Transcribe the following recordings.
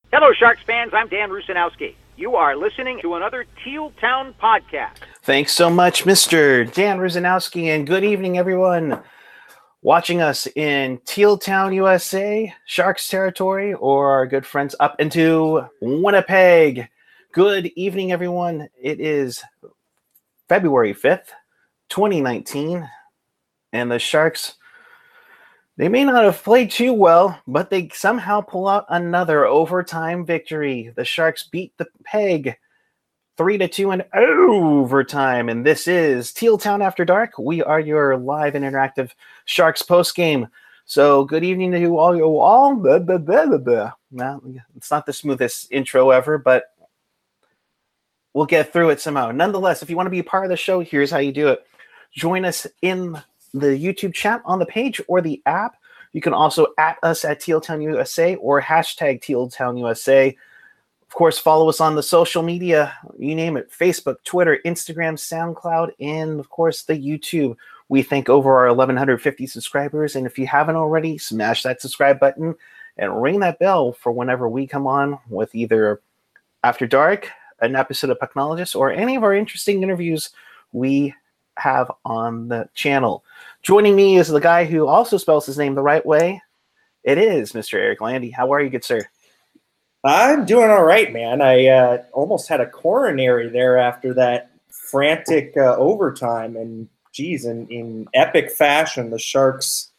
Hello, Sharks fans. I'm Dan Rusanowski. You are listening to another Teal Town podcast. Thanks so much, Mr. Dan Rusanowski, and good evening, everyone watching us in Teal Town, USA, Sharks territory, or our good friends up into Winnipeg. Good evening, everyone. It is February 5th, 2019, and the Sharks, they may not have played too well, but they somehow pull out another overtime victory. The Sharks beat the Peg 3-2 in overtime, and this is Teal Town After Dark. We are your live and interactive Sharks postgame. So good evening to you all. Blah, blah, blah, blah, blah. Well, it's not the smoothest intro ever, but we'll get through it somehow. Nonetheless, if you want to be a part of the show, here's how you do it. Join us in the YouTube chat on the page or the app. You can also at us at Teal Town USA or hashtag Teal Town USA. Of course, follow us on the social media, you name it, Facebook, Twitter, Instagram, SoundCloud, and, of course, the YouTube. We thank over our 1,150 subscribers, and if you haven't already, smash that subscribe button and ring that bell for whenever we come on with either After Dark, an episode of Pucknologist, or any of our interesting interviews we have on the channel. Joining me is the guy who also spells his name the right way. It is Mr. Eric Landy. How are you, good sir? I'm doing all right, man. I almost had a coronary there after that frantic overtime. And, geez, in epic fashion, the Sharks,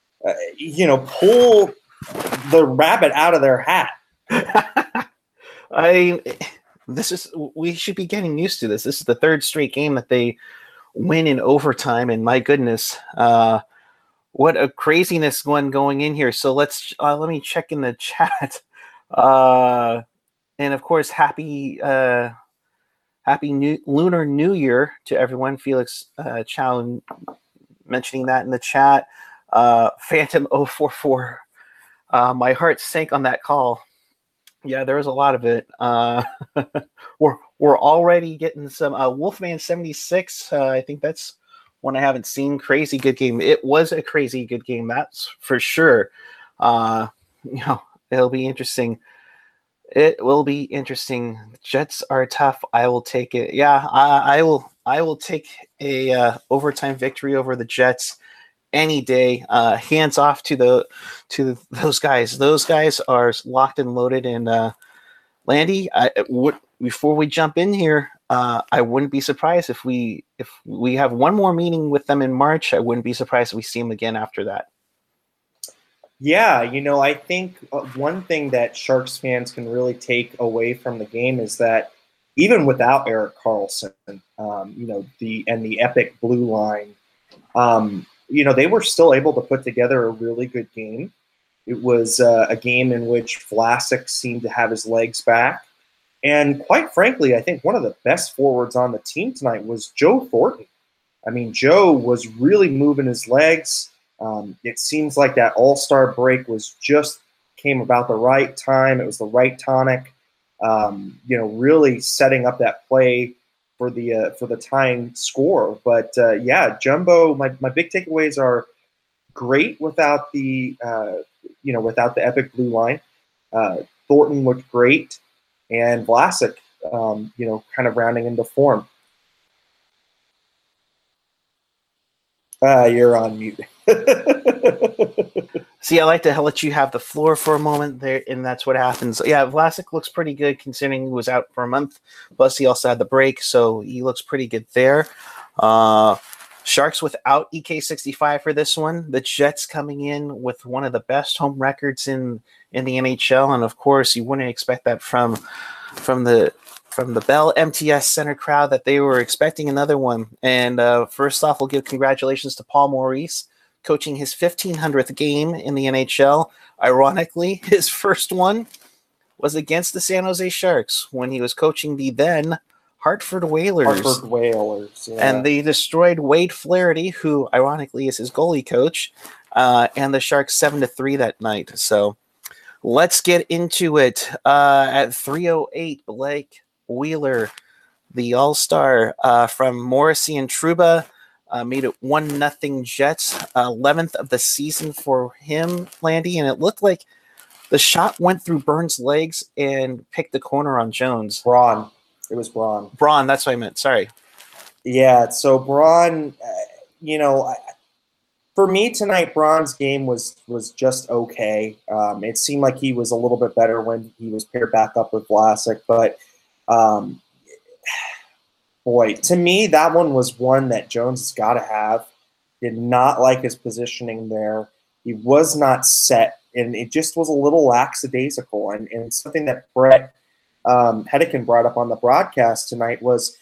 pull the rabbit out of their hat. We should be getting used to this. This is the third straight game that they win in overtime. And, my goodness, what a craziness going in here. So let me check in the chat. And of course, happy Lunar New Year to everyone. Felix Chow mentioning that in the chat. Phantom 044. My heart sank on that call. Yeah, there was a lot of it. We're already getting some Wolfman 76. I think that's one I haven't seen. Crazy good game. It was a crazy good game, that's for sure. It'll be interesting. It will be interesting. Jets are tough. I will take it. Yeah, I will take a overtime victory over the Jets any day. Hands off to those guys. Those guys are locked and loaded. And Landy, before we jump in here, I wouldn't be surprised if we have one more meeting with them in March. I wouldn't be surprised if we see them again after that. Yeah, I think one thing that Sharks fans can really take away from the game is that even without Erik Karlsson, the epic blue line, they were still able to put together a really good game. It was a game in which Vlasic seemed to have his legs back. And quite frankly, I think one of the best forwards on the team tonight was Joe Thornton. I mean, Joe was really moving his legs. It seems like that all-star break came about the right time. It was the right tonic, really setting up that play for the tying score. But Jumbo, my big takeaways are great without the epic blue line. Thornton looked great, and Vlasic, kind of rounding into form. You're on mute. See, I like to let you have the floor for a moment there, and that's what happens. Yeah, Vlasic looks pretty good considering he was out for a month. Plus, he also had the break, so he looks pretty good there. Sharks without EK65 for this one. The Jets coming in with one of the best home records in the NHL, and of course, you wouldn't expect that from the Bell MTS Center crowd that they were expecting another one. And first off, we'll give congratulations to Paul Maurice, coaching his 1,500th game in the NHL. Ironically, his first one was against the San Jose Sharks when he was coaching the then Hartford Whalers. Yeah. And they destroyed Wade Flaherty, who ironically is his goalie coach, and the Sharks 7-3 that night. So let's get into it. At 3:08, Blake Wheeler, the All-Star from Morrissey and Trouba, made it 1-0 Jets, 11th of the season for him, Landy, and it looked like The shot went through Burns' legs and picked the corner on Jones. Braun. It was Braun. Braun, that's what I meant. Sorry. Yeah, so Braun, for me tonight, Braun's game was just okay. It seemed like he was a little bit better when he was paired back up with Vlasic, but boy, to me, that one was one that Jones has got to have. Did not like his positioning there. He was not set, and it just was a little lackadaisical. And something that Brett Hedican brought up on the broadcast tonight was,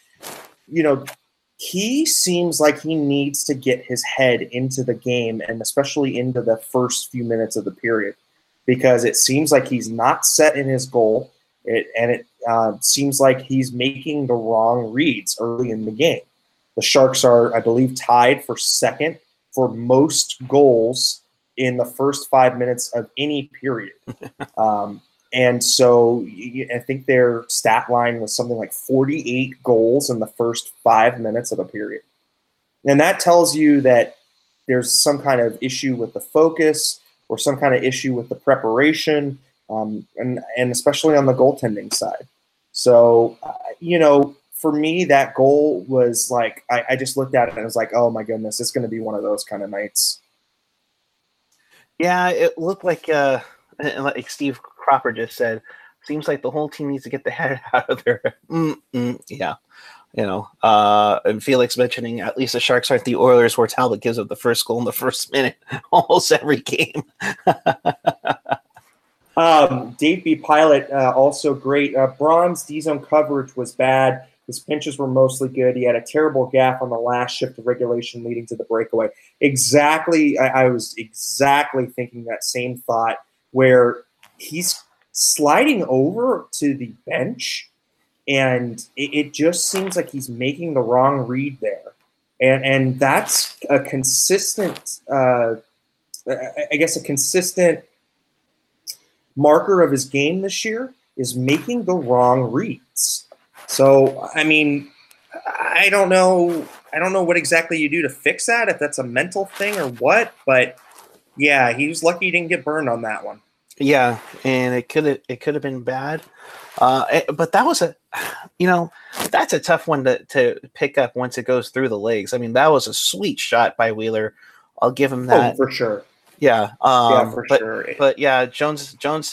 he seems like he needs to get his head into the game, and especially into the first few minutes of the period, because it seems like he's not set in his goal, it seems like he's making the wrong reads early in the game. The Sharks are, I believe, tied for second for most goals in the first 5 minutes of any period. And so I think their stat line was something like 48 goals in the first 5 minutes of a period. And that tells you that there's some kind of issue with the focus or some kind of issue with the preparation, and especially on the goaltending side. So, for me, that goal was like, I just looked at it and I was like, oh my goodness, it's going to be one of those kind of nights. Yeah, it looked like Steve Cropper just said, seems like the whole team needs to get the head out of there. Yeah. And Felix mentioning at least the Sharks aren't the Oilers where Talbot gives up the first goal in the first minute almost every game. Dave B. Pilot, also great. Braun's D-zone coverage was bad. His pinches were mostly good. He had a terrible gaff on the last shift of regulation leading to the breakaway. Exactly. I was exactly thinking that same thought, where he's sliding over to the bench, and it just seems like he's making the wrong read there. And that's a consistent, a consistent marker of his game this year, is making the wrong reads. So, I mean, I don't know what exactly you do to fix that, if that's a mental thing or what, but yeah, he was lucky he didn't get burned on that one. Yeah, and it could have been bad, but that was that's a tough one to pick up once it goes through the legs. I mean, that was a sweet shot by Wheeler. I'll give him that. Oh, for sure. Yeah, for sure. But yeah, Jones.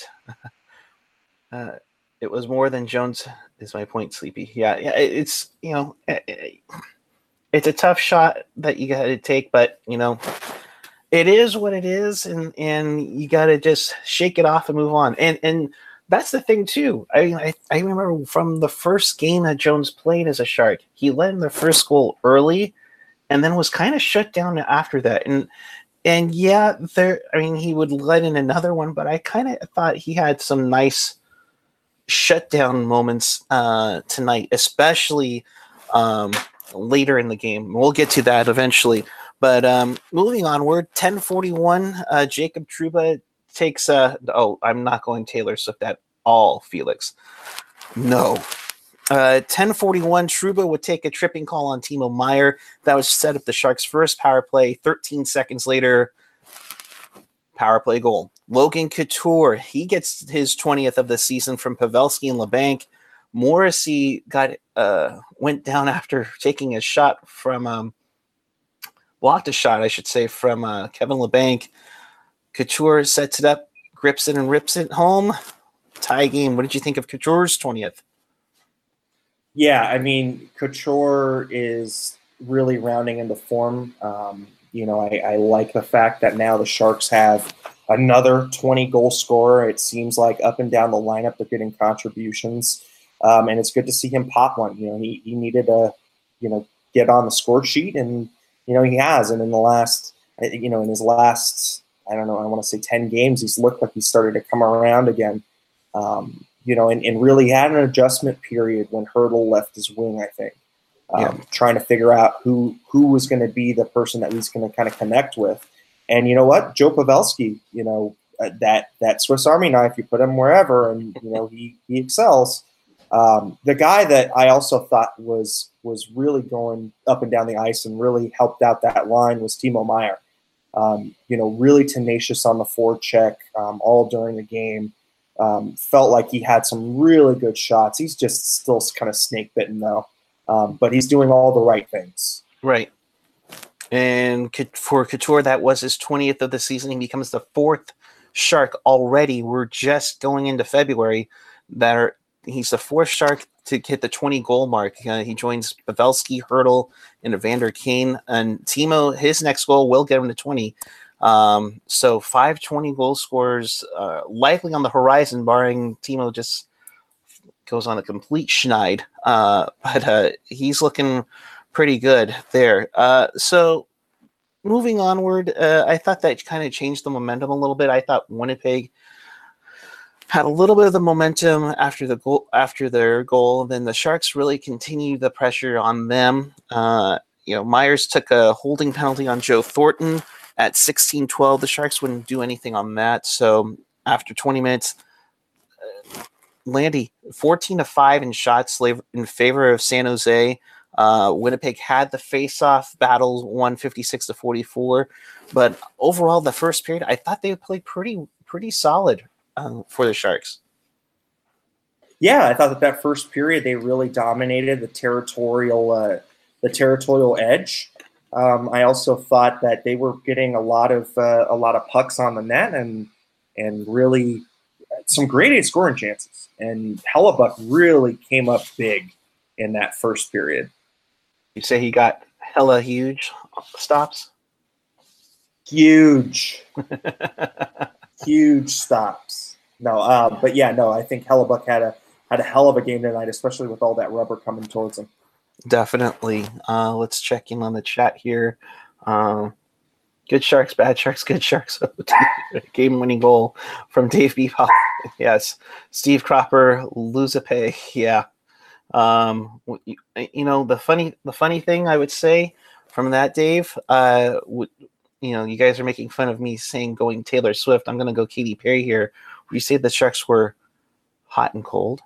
It was more than Jones. Is my point, Sleepy? Yeah. It's it's a tough shot that you got to take, but it is what it is, and you got to just shake it off and move on. And that's the thing too. I remember from the first game that Jones played as a Shark, he led in the first goal early, and then was kind of shut down after that. And yeah, he would let in another one, but I kind of thought he had some nice shutdown moments tonight, especially later in the game. We'll get to that eventually. But moving onward, 10:41, Jacob Trouba takes I'm not going Taylor Swift at all, Felix. No. 10:41, Trouba would take a tripping call on Timo Meier. That would set up the Sharks' first power play. 13 seconds later, power play goal. Logan Couture, he gets his 20th of the season from Pavelski and LeBanc. Morrissey went down after taking a shot from blocked a shot, I should say, from Kevin LeBanc. Couture sets it up, grips it, and rips it home. Tie game. What did you think of Couture's 20th? Yeah, I mean, Couture is really rounding into form. I like the fact that now the Sharks have another 20-goal scorer. It seems like up and down the lineup they're getting contributions, and it's good to see him pop one. He needed to, get on the score sheet, and he has. And in the last, in his last, I don't know, I want to say 10 games, he's looked like he's started to come around again. And really had an adjustment period when Hertl left his wing, I think. Trying to figure out who was going to be the person that he's going to kind of connect with. And you know what? Joe Pavelski, that Swiss Army knife, you put him wherever, and he excels. The guy that I also thought was really going up and down the ice and really helped out that line was Timo Meier. Really tenacious on the forecheck all during the game. Felt like he had some really good shots. He's just still kind of snake bitten though, but he's doing all the right things. Right. And for Couture, that was his 20th of the season. He becomes the 4th Shark already. We're just going into February. He's the 4th Shark to hit the 20-goal mark. He joins Pavelski, Hurdle, and Evander Kane. And Timo, his next goal will get him to 20. So 5 20-goal scorers likely on the horizon, barring Timo just goes on a complete schneid. But he's looking pretty good there. So moving onward, I thought that kind of changed the momentum a little bit. I thought Winnipeg had a little bit of the momentum after their goal. Then the Sharks really continued the pressure on them. Myers took a holding penalty on Joe Thornton at 16-12. The Sharks wouldn't do anything on that. So after 20 minutes, Landy 14-5 in shots in favor of San Jose. Winnipeg had the face-off battle, 156-44. But overall, the first period, I thought they played pretty solid for the Sharks. Yeah, I thought that first period they really dominated the territorial edge. I also thought that they were getting a lot of pucks on the net and really some grade A scoring chances. And Hellebuck really came up big in that first period. You say he got hella huge stops? Huge. Huge stops. No, but yeah, no, I think Hellebuck had a hell of a game tonight, especially with all that rubber coming towards him. Definitely. Let's check in on the chat here. Good Sharks, bad Sharks, good Sharks. Game-winning goal from Dave Bebop. Yes. Steve Cropper, lose a pay. Yeah. The funny thing I would say from that, Dave, you guys are making fun of me saying going Taylor Swift. I'm going to go Katy Perry here. You say the Sharks were hot and cold.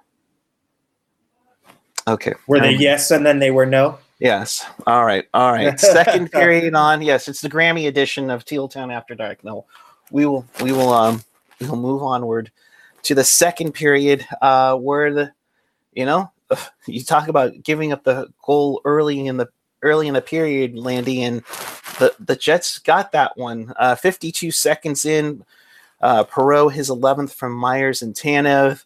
Okay. Were they yes and then they were no? Yes. All right. Second period on. Yes, it's the Grammy edition of Teal Town After Dark. No, we will move onward to the second period, where you talk about giving up the goal early in the period, Landy, and the Jets got that one. 52 seconds in, Perreault his 11th from Myers and Tanev.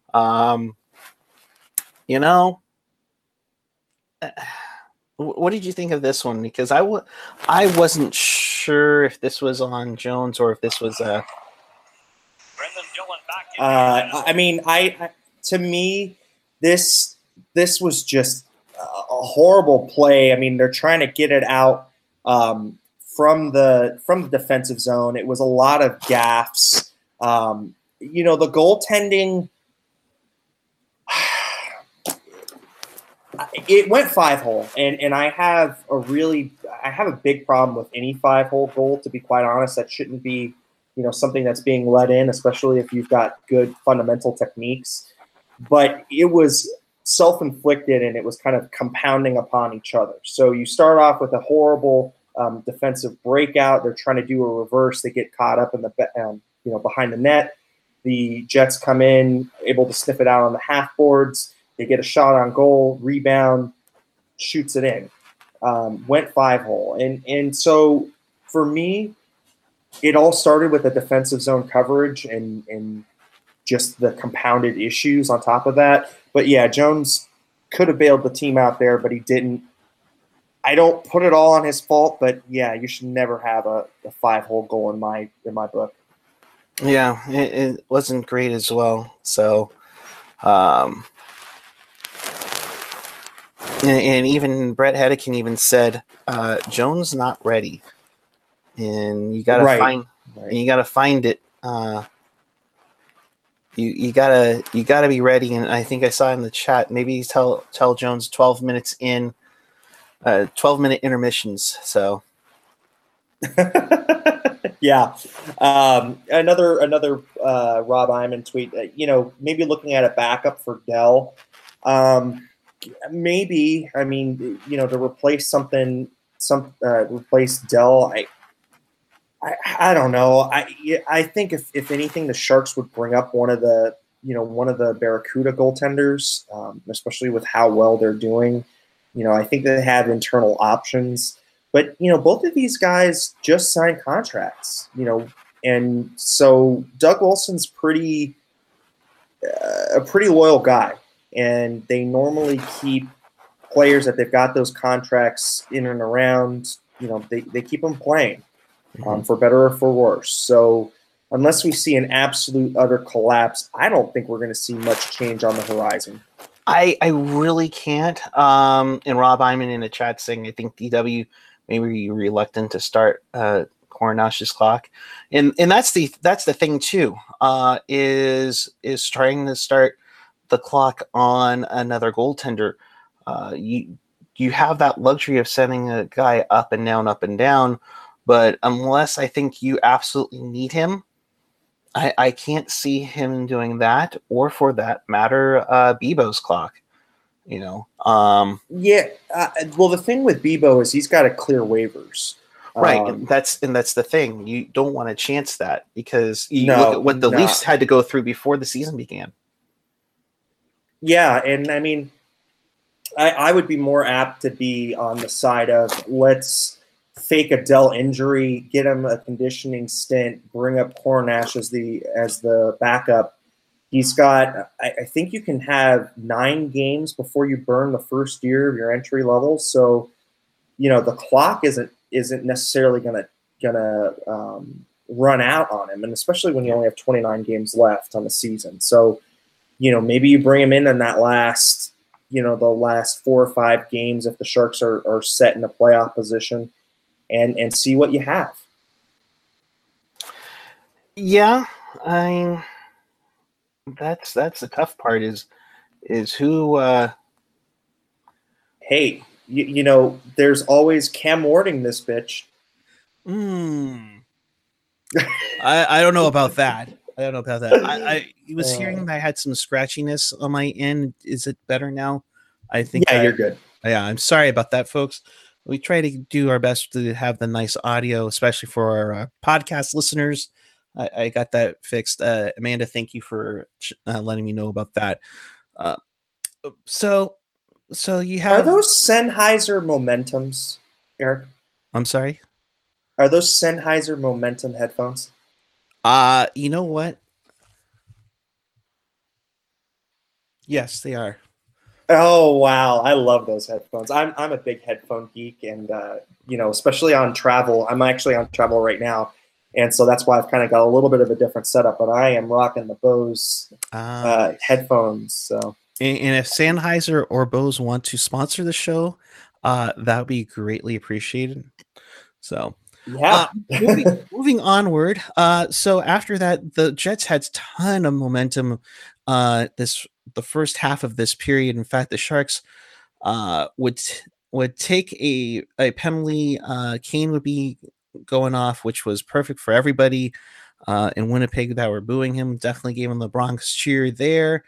What did you think of this one? Because I wasn't sure if this was on Jones or if this was to me, this was just a horrible play. I mean, they're trying to get it out from the defensive zone. It was a lot of gaffes. The goaltending. It went 5-hole, and I have a big problem with any 5-hole goal. To be quite honest, that shouldn't be something that's being let in, especially if you've got good fundamental techniques. But it was self-inflicted, and it was kind of compounding upon each other. So you start off with a horrible defensive breakout. They're trying to do a reverse. They get caught up in the behind the net. The Jets come in, able to sniff it out on the half boards. They get a shot on goal, rebound, shoots it in. Went 5-hole. And so for me, it all started with the defensive zone coverage and just the compounded issues on top of that. But yeah, Jones could have bailed the team out there, but he didn't. I don't put it all on his fault, but yeah, you should never have a 5-hole goal in my book. Yeah, it wasn't great as well. So, and even Brett Hedican even said, Jones not ready, and you gotta find it. You gotta be ready. And I think I saw in the chat, maybe tell Jones 12 minutes in, 12-minute intermissions. So. Yeah. Another Rob Iman tweet, maybe looking at a backup for Dell. Maybe, to replace replace Dell. I don't know. I think if anything, the Sharks would bring up one of the Barracuda goaltenders, especially with how well they're doing. I think they have internal options, but both of these guys just signed contracts. And so Doug Wilson's a pretty loyal guy, and they normally keep players that they've got those contracts in and around. They keep them playing. For better or for worse. So unless we see an absolute utter collapse, I don't think we're going to see much change on the horizon. I really can't. And Rob Iman in the chat saying, I think DW may be reluctant to start Korenash's clock. And that's the thing too, is trying to start the clock on another goaltender. You have that luxury of sending a guy up and down. But unless I think you absolutely need him, I can't see him doing that, or for that matter, Bebo's clock. Yeah. Well, the thing with Bebo is he's got to clear waivers. Right, and that's the thing. You don't want to chance that because you look at what the Leafs had to go through before the season began. Yeah, and I mean, I would be more apt to be on the side of let's fake a Dell injury, get him a conditioning stint, bring up Korenash as the backup. He's got, I think you can have 9 games before you burn the first year of your entry level. So, the clock isn't necessarily gonna run out on him, and especially when you only have 29 games left on the season. So, maybe you bring him in that last, the last 4 or 5 games if the Sharks are set in a playoff position. And see what you have. Yeah, I mean, that's the tough part is who. Hey, there's always Cam Warding this bitch. I don't know about that. I was hearing that I had some scratchiness on my end. Is it better now? I think. Yeah, you're good. Yeah, I'm sorry about that, folks. We try to do our best to have the nice audio, especially for our podcast listeners. I got that fixed. Amanda, thank you for letting me know about that. So you have... Are those Sennheiser Momentums, Eric? I'm sorry? Are those Sennheiser Momentum headphones? You know what? Yes, they are. Oh wow, I love those headphones. I'm a big headphone geek, and especially on travel. I'm actually on travel right now, and so that's why I've kind of got a little bit of a different setup. But I am rocking the Bose headphones. So, and if Sennheiser or Bose want to sponsor the show, that would be greatly appreciated. So, yeah. Moving onward. So after that, the Jets had a ton of momentum. The first half of this period. In fact, the Sharks would take a penalty. Kane would be going off, which was perfect for everybody in Winnipeg that were booing him. Definitely gave him the Bronx cheer there.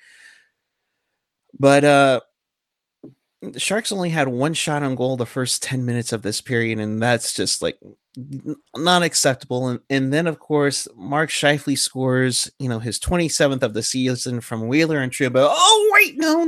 But the Sharks only had 1 shot on goal the first 10 minutes of this period, and that's just like not acceptable. And then, of course, Mark Scheifele scores, his 27th of the season from Wheeler and Trouba. Oh, wait, no.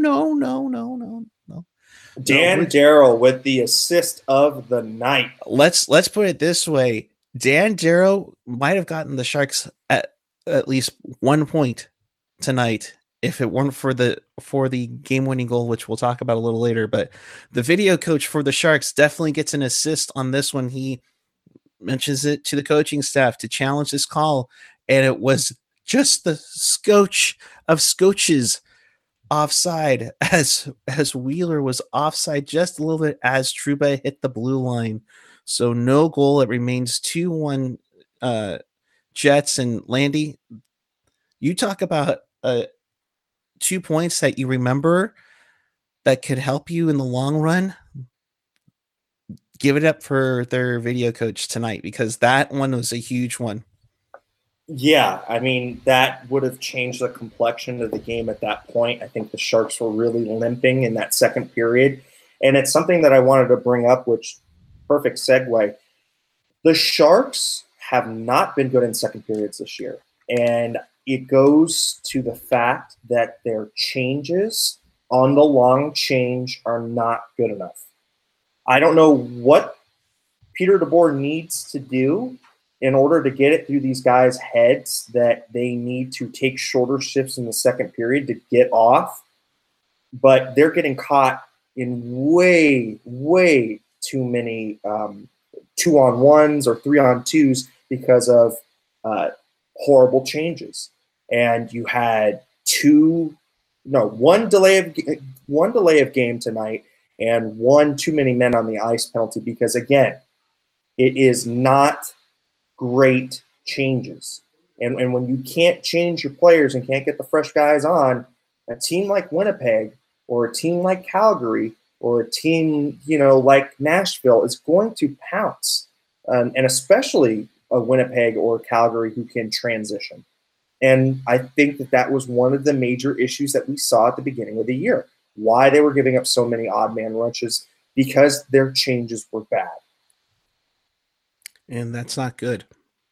Dan Darrow with the assist of the night. Let's put it this way. Dan Darrow might have gotten the Sharks at least 1 point tonight if it weren't for the game-winning goal, which we'll talk about a little later. But the video coach for the Sharks definitely gets an assist on this one. He mentions it to the coaching staff to challenge this call, and it was just the scotch of scotches offside as Wheeler was offside just a little bit as Trouba hit the blue line. So no goal. It remains 2-1 Jets. And Landy, you talk about 2 points that you remember that could help you in the long run. Give it up for their video coach tonight, because that one was a huge one. Yeah, I mean, that would have changed the complexion of the game at that point. I think the Sharks were really limping in that second period. And it's something that I wanted to bring up, which perfect segue. The Sharks have not been good in second periods this year. And it goes to the fact that their changes on the long change are not good enough. I don't know what Peter DeBoer needs to do in order to get it through these guys' heads that they need to take shorter shifts in the second period to get off. But they're getting caught in way, way too many 2-on-1s or 3-on-2s because of horrible changes. And you had one delay of game tonight and one too many men on the ice penalty because, again, it is not great changes. And when you can't change your players and can't get the fresh guys on, a team like Winnipeg or a team like Calgary or a team, like Nashville is going to pounce, and especially a Winnipeg or Calgary who can transition. And I think that was one of the major issues that we saw at the beginning of the year. Why they were giving up so many odd man rushes, because their changes were bad. And that's not good.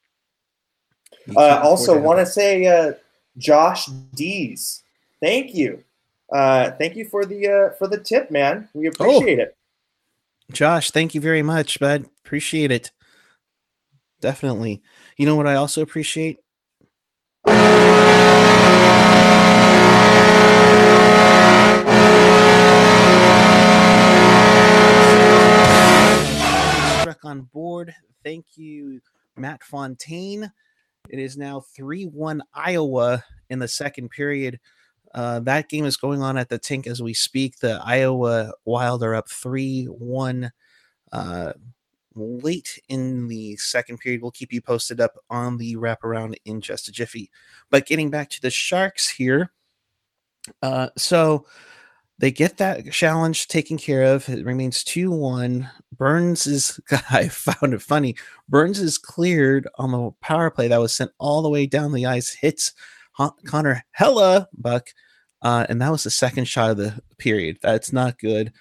Also, want to say, Josh Dees, thank you. Thank you for the tip, man. We appreciate it. Josh, thank you very much, bud. Appreciate it. Definitely. You know what I also appreciate? Struck on board. Thank you, Matt Fontaine. It is now 3-1 Iowa in the second period. That game is going on at the Tink as we speak. The Iowa Wild are up 3-1 late in the second period. We'll keep you posted up on the wraparound in just a jiffy. But getting back to the Sharks here. So they get that challenge taken care of. It remains 2-1. Burns is, I found it funny. Burns is cleared on the power play that was sent all the way down the ice, hits Connor Hellebuyck, and that was the second shot of the period. That's not good.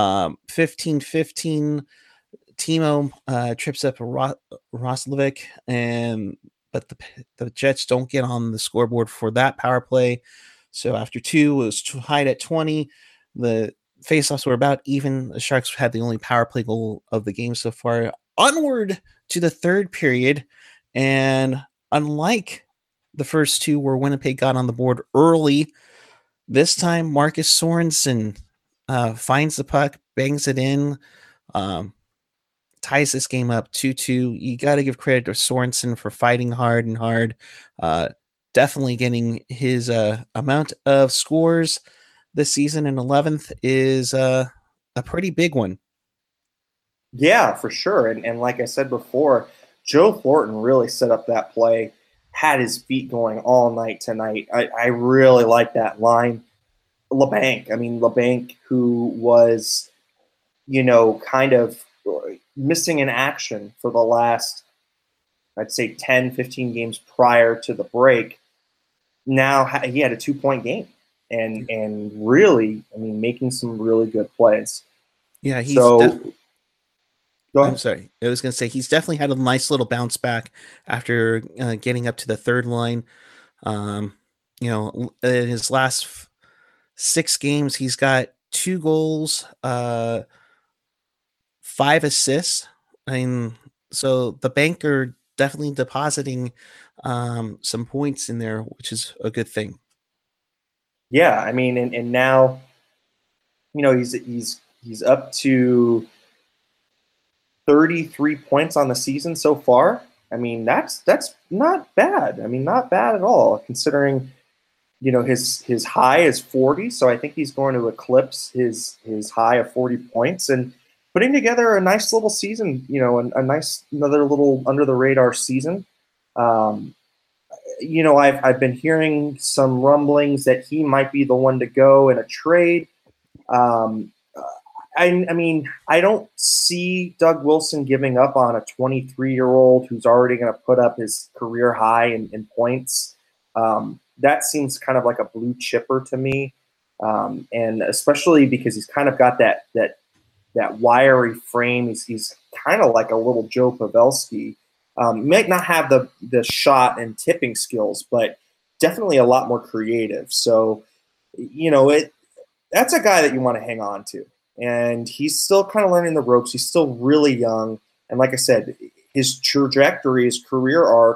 15-15. Timo trips up Roslovic, but the Jets don't get on the scoreboard for that power play. So after 2, it was tied at 20. The faceoffs were about even. The Sharks had the only power play goal of the game so far. Onward to the third period, and unlike the first 2 where Winnipeg got on the board early, this time Marcus Sorensen finds the puck, bangs it in, ties this game up 2-2. You got to give credit to Sorensen for fighting hard and hard. Definitely getting his amount of scores this season in 11th is a pretty big one. Yeah, for sure. And like I said before, Joe Thornton really set up that play, had his feet going all night tonight. I really like that line. LeBanc, who was, kind of missing in action for the last, I'd say 10, 15 games prior to the break. Now he had a 2-point game and really, making some really good plays. Yeah, he's I'm sorry. I was going to say he's definitely had a nice little bounce back after getting up to the third line. In his last 6 games, he's got 2 goals, 5 assists. So the banker definitely depositing some points in there, which is a good thing. Yeah, and now, he's up to 33 points on the season so far. That's not bad. Not bad at all, considering, his high is 40. So I think he's going to eclipse his high of 40 points and putting together a nice little season, another little under the radar season. I've been hearing some rumblings that he might be the one to go in a trade. I don't see Doug Wilson giving up on a 23-year-old who's already going to put up his career high in points. That seems kind of like a blue chipper to me, and especially because he's kind of got that wiry frame. He's kind of like a little Joe Pavelski, Might not have the shot and tipping skills, but definitely a lot more creative. So, that's a guy that you want to hang on to. And he's still kind of learning the ropes. He's still really young. And like I said, his trajectory, his career arc,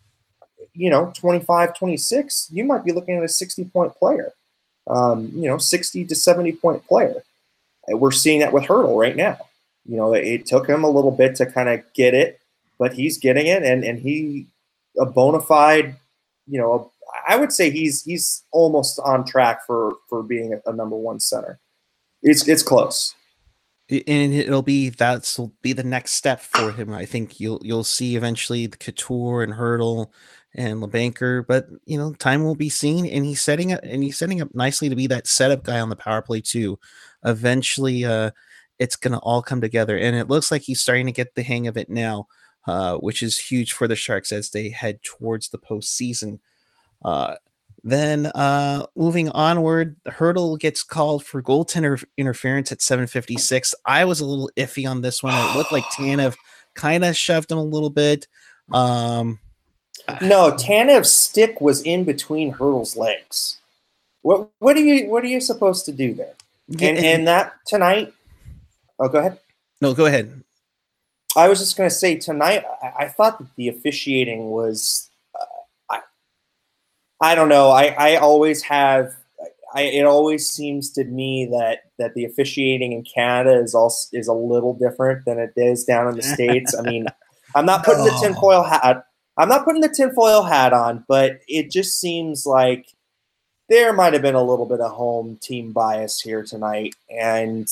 25, 26, you might be looking at a 60-point player, 60 to 70-point player. And we're seeing that with Hurdle right now. It took him a little bit to kind of get it, but he's getting it. And he a bona fide, I would say he's almost on track for being a number one center. It's close. And that'll be the next step for him. I think you'll see eventually the Couture and Hurdle and LeBanker, but time will be seen. And he's setting up nicely to be that setup guy on the power play too. Eventually, it's gonna all come together, and it looks like he's starting to get the hang of it now, which is huge for the Sharks as they head towards the postseason. Then moving onward, Hurdle gets called for goaltender interference at 7:56. I was a little iffy on this one. It looked like Tanev kind of shoved him a little bit. No, Tanev's stick was in between Hurdle's legs. What are you supposed to do there? And that tonight. Oh, go ahead. No, go ahead. I was just going to say tonight. I thought that the officiating was. I don't know. I always have. It always seems to me that the officiating in Canada is a little different than it is down in the States. I mean, I'm not putting the tinfoil hat. I'm not putting the tinfoil hat on, but it just seems like there might have been a little bit of home team bias here tonight, and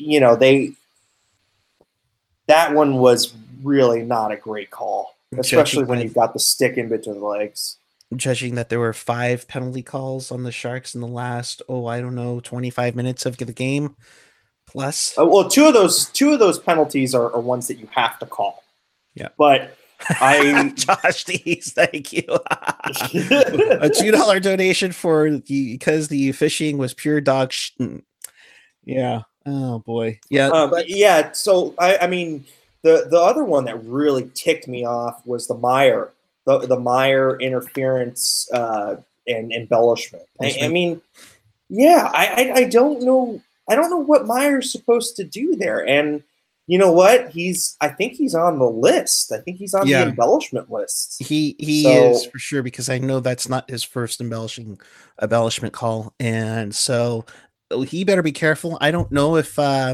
that one was really not a great call, especially when you've got the stick in between the legs. Judging that there were 5 penalty calls on the Sharks in the last 25 minutes of the game plus. Well, two of those penalties are ones that you have to call. Yeah, but Josh Dees, thank you. A $2 donation because the fishing was pure dog yeah. Oh boy. Yeah. So I mean, the other one that really ticked me off was the Meyer. The Meyer interference and embellishment. I mean, yeah, I don't know. I don't know what Meyer's supposed to do there. And you know what? I think he's on the list. I think he's on the embellishment list. He is for sure, because I know that's not his first embellishment call, and so he better be careful. I don't know if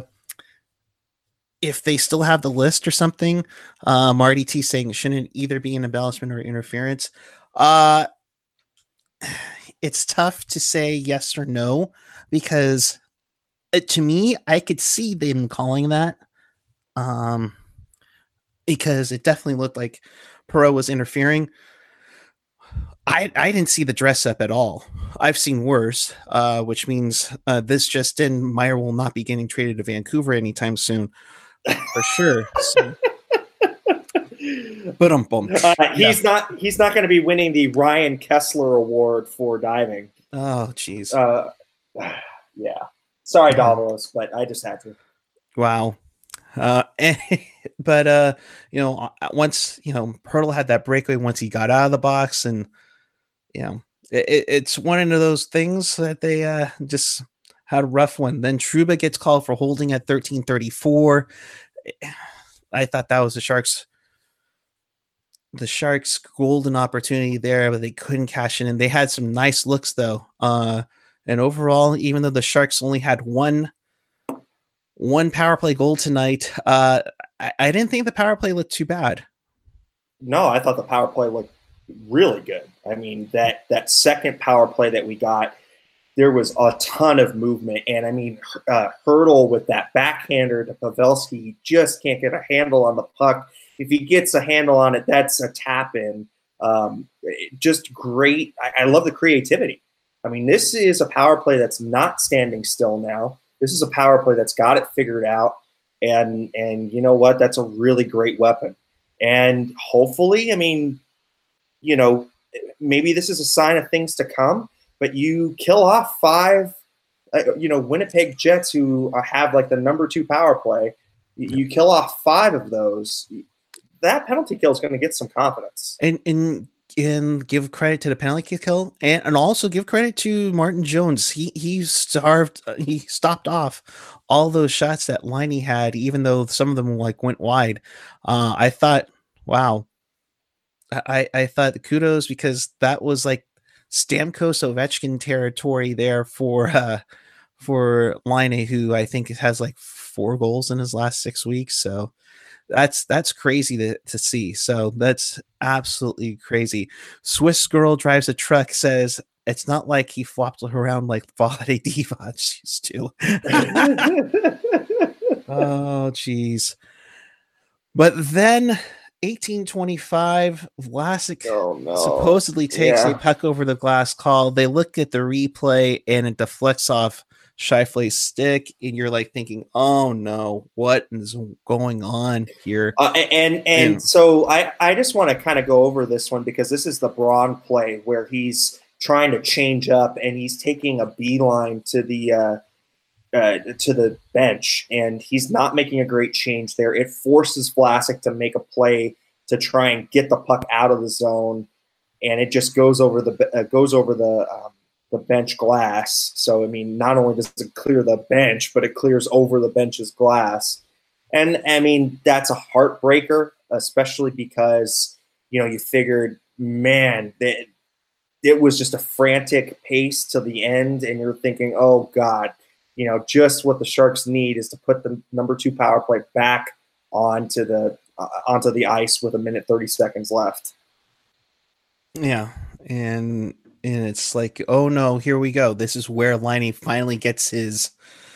they still have the list or something. Marty T saying it shouldn't either be an embellishment or interference. It's tough to say yes or no, because to me, I could see them calling that, because it definitely looked like Perreault was interfering. I didn't see the dress up at all. I've seen worse, which means this just in, Meyer will not be getting traded to Vancouver anytime soon. For sure. So. But he's not going to be winning the Ryan Kessler Award for diving. Oh, jeez. Yeah. Sorry, Davalos, but I just had to. Wow. But once Hurdle had that breakaway once he got out of the box, and it's one of those things that they just had a rough one. Then Trouba gets called for holding at 13:34. I thought that was the Sharks' golden opportunity there, but they couldn't cash in. And they had some nice looks though. And overall, even though the Sharks only had one power play goal tonight, I didn't think the power play looked too bad. No, I thought the power play looked really good. I mean, that second power play that we got, there was a ton of movement. And I mean, Hurdle with that backhander to Pavelski, he just can't get a handle on the puck. If he gets a handle on it, that's a tap in. Just great. I love the creativity. I mean, this is a power play that's not standing still now. This is a power play that's got it figured out. And you know what? That's a really great weapon. And hopefully, I mean, maybe this is a sign of things to come. But you kill off 5, Winnipeg Jets who have like the number 2 power play. You kill off 5 of those. that penalty kill is going to get some confidence. And give credit to the penalty kill, and also give credit to Martin Jones. He stopped off all those shots that Liney had, even though some of them like went wide. I thought, wow. I thought kudos, because that was like Stamkos Ovechkin territory there for Liney, who I think has like 4 goals in his last 6 weeks. So that's crazy to see. So that's absolutely crazy. Swiss Girl Drives a Truck says it's not like he flopped around like Vlade Divac used to. Oh, geez. But then 1825, Vlasic supposedly takes a puck over the glass call. They look at the replay and it deflects off Scheifele's stick, and you're like thinking, oh no, what is going on here? So I just want to kind of go over this one, because this is the Braun play where he's trying to change up and he's taking a beeline to the bench, and he's not making a great change there. It forces Vlasic to make a play to try and get the puck out of the zone, and it just goes over the bench glass. So I mean, not only does it clear the bench, but it clears over the bench's glass. And I mean, that's a heartbreaker, especially because, you know, you figured, man, that it was just a frantic pace to the end, and you're thinking, oh God, you know, just what the Sharks need is to put the number 2 power play back onto the ice with 1:30 left. Yeah, and it's like, oh no, here we go. This is where Liney finally gets his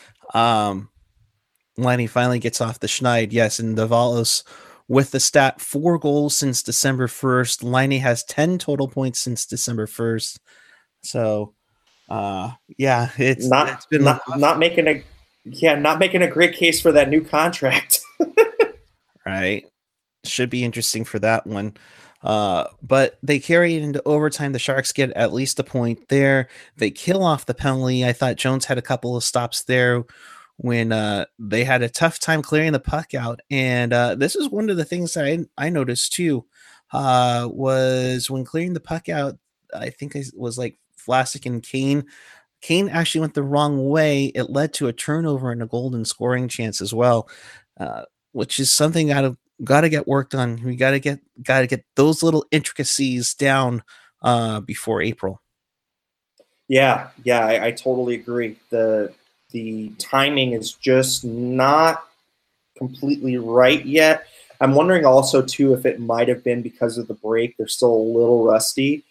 Liney finally gets off the schneid. Yes, and Davalos with the stat 4 goals since December 1st. Liney has 10 total points since December 1st. So it's been not making a great case for that new contract. Right. Should be interesting for that one. But they carry it into overtime. The Sharks get at least a point there. They kill off the penalty. I thought Jones had a couple of stops there when they had a tough time clearing the puck out. And this is one of the things that I noticed too, was when clearing the puck out, I think it was like Vlasic and Kane. Kane actually went the wrong way. It led to a turnover and a golden scoring chance as well, which is something got to get worked on. We got to get those little intricacies down before April. Yeah, I totally agree. The timing is just not completely right yet. I'm wondering also too if it might have been because of the break. They're still a little rusty.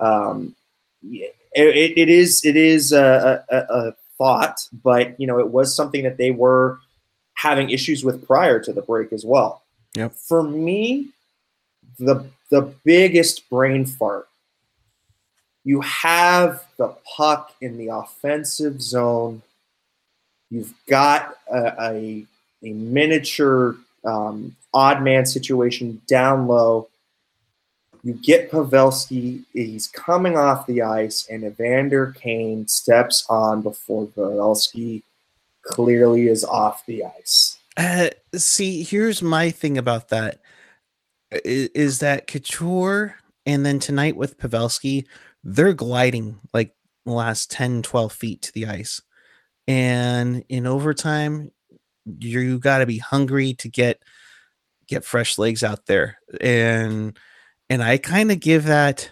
It is a thought, but you know, it was something that they were having issues with prior to the break as well. Yep. For me, the biggest brain fart. You have the puck in the offensive zone. You've got a miniature odd man situation down low. You get Pavelski. He's coming off the ice, and Evander Kane steps on before Pavelski clearly is off the ice. See, here's my thing about that is that Couture and then tonight with Pavelski, they're gliding like the last 10, 12 feet to the ice. And in overtime, you got to be hungry to get fresh legs out there. And I kind of give that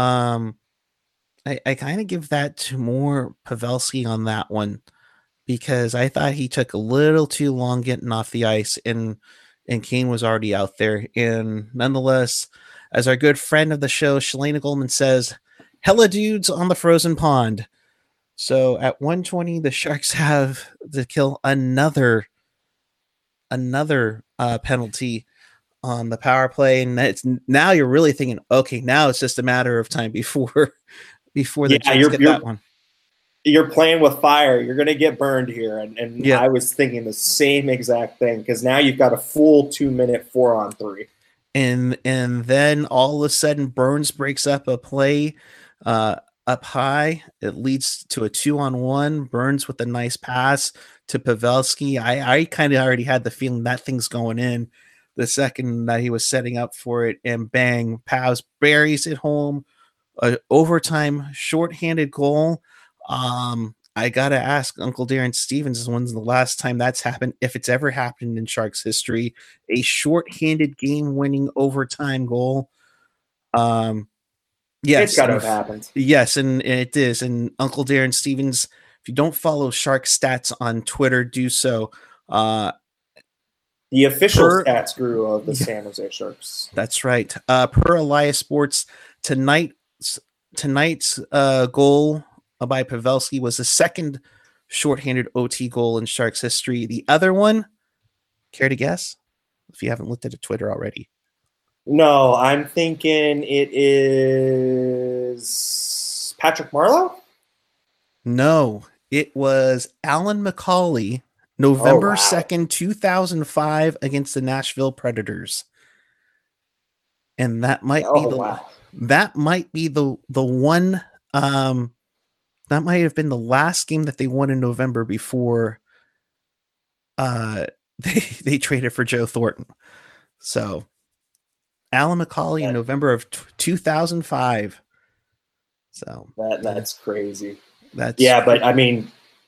I kind of give that to more Pavelski on that one, because I thought he took a little too long getting off the ice, and Kane was already out there. And nonetheless, as our good friend of the show, Shalana Goldman says, hella dudes on the frozen pond. So at 120, the Sharks have to kill another penalty on the power play. And now you're really thinking, okay, now it's just a matter of time before the Jets get that one. You're playing with fire. You're going to get burned here. And I was thinking the same exact thing, because now you've got a full 2-minute 4-on-3. And then all of a sudden Burns breaks up a play up high. It leads to a 2-on-1. Burns with a nice pass to Pavelski. I kind of already had the feeling that thing's going in. the second that he was setting up for it, and bang, Pavs buries it home. Overtime shorthanded goal. I gotta ask Uncle Darren Stevens, when's the last time that's happened, if it's ever happened in Sharks history, a shorthanded game-winning overtime goal. Yes, It's got to have happened. Yes, and it is. And Uncle Darren Stevens, if you don't follow Shark Stats on Twitter, do so. The official stats guru of the San Jose Sharks. That's right. Per Elias Sports, tonight's goal by Pavelski was the second shorthanded OT goal in Sharks history. The other one, care to guess? If you haven't looked at Twitter already. No, I'm thinking it is Patrick Marleau? No, it was Alan McCauley, November 2nd, 2005 against the Nashville Predators. And that might be the one that might have been the last game that they won in November before they traded for Joe Thornton. So Alan McCauley in November of 2005. So that's crazy. But I mean,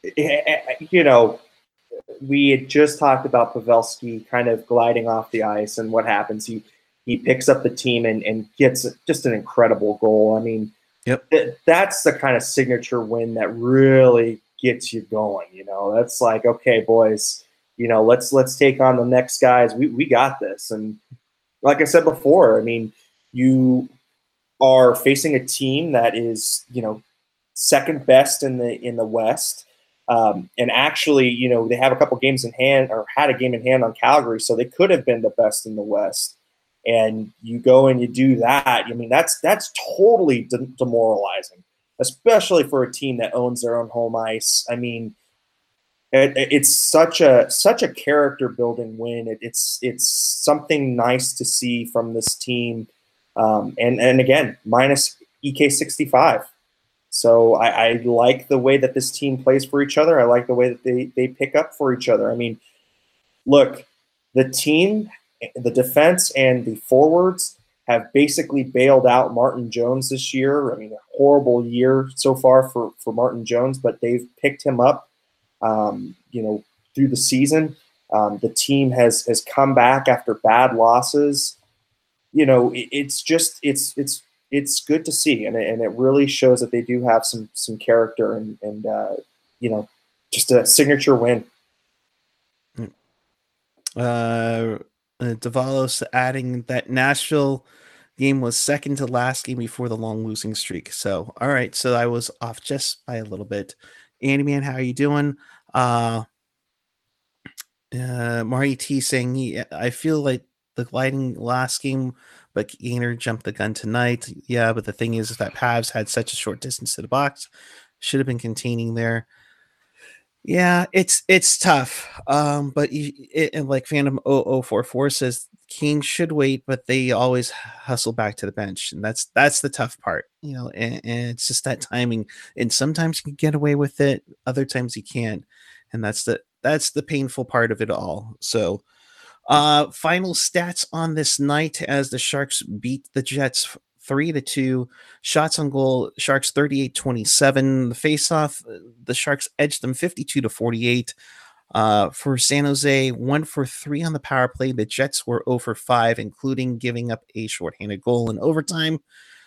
we had just talked about Pavelski kind of gliding off the ice, and what happens? He picks up the team and gets just an incredible goal. I mean, that's the kind of signature win that really gets you going. That's like, okay, boys, let's take on the next guys. We got this. And like I said before, I mean, you are facing a team that is, second best in the West. And actually, they have a couple games in hand, or had a game in hand on Calgary, so they could have been the best in the West. And you go and you do that. I mean, that's totally demoralizing, especially for a team that owns their own home ice. I mean, it's such a character building win. It's something nice to see from this team. And again, minus EK65. So I like the way that this team plays for each other. I like the way that they pick up for each other. I mean, look, the team, the defense and the forwards have basically bailed out Martin Jones this year. I mean, a horrible year so far for Martin Jones, but they've picked him up, through the season. The team has come back after bad losses. It's good to see, and it really shows that they do have some character and just a signature win. Davalos adding that Nashville game was second to last game before the long losing streak. So, all right. So I was off just by a little bit. Andy Man, how are you doing? Marty T saying, I feel like the gliding last game, but Gainer jumped the gun tonight. Yeah, but the thing is that Pavs had such a short distance to the box. Should have been containing there. Yeah, it's tough. But like Phantom 0044 says, King should wait, but they always hustle back to the bench, and that's the tough part, and it's just that timing. And sometimes you can get away with it, other times you can't, and that's the painful part of it all. So, final stats on this night as the Sharks beat the Jets 3-2. Shots on goal, Sharks 38-27. The face-off, the Sharks edged them 52-48. For San Jose, 1 for 3 on the power play. The Jets were 0 for 5, including giving up a shorthanded goal in overtime.